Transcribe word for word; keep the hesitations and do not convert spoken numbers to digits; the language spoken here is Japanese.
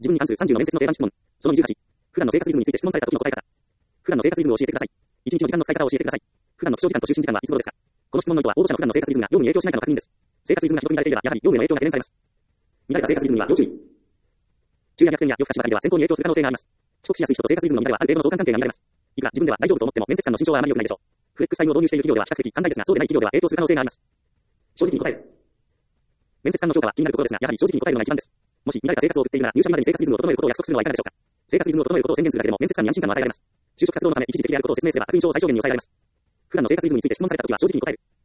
自分に関するさんじゅうの面接の定番質問。そのにじゅうはち。普段の生活リズムについて質問された時の答え方。普段の生活リズムを教えてください。一日の時間の使い方を教えてください。普段の起床時間と就寝時間はいつ頃ですか？この質問の意図は、応募者の普段の生活リズムが業務に影響しないかの確認です。生活リズムが既読にされていれば、やはり業務への影響が懸念されます。乱れた生活リズムには要注意。昼夜逆転や夜更かしばかりでは選考に影響する可能性があります。遅刻しやすい人と生活リズムの乱れはある程度の相関関係が見られます。いくら自分では大丈夫と思っても面接官の心象はあまり良くないでしょう。フレックスタイムを導入している企業では比較的寛大ですが、そうでない企業では影響する可能性があります。正直に答える。面接官の評価は気になるところですが、やはり正直に答えるのが一番です。もし乱れた生活を送っているなら、入社日までに生活リズムを整えることを約束するのはいかがでしょうか。生活リズムを整えることを宣言するだけでも面接官に安心感を与えられます。就職活動のため一時的であることを説明すれば悪印象を最小限に抑えられます。普段の生活リズムについて質問されたときは正直に答える。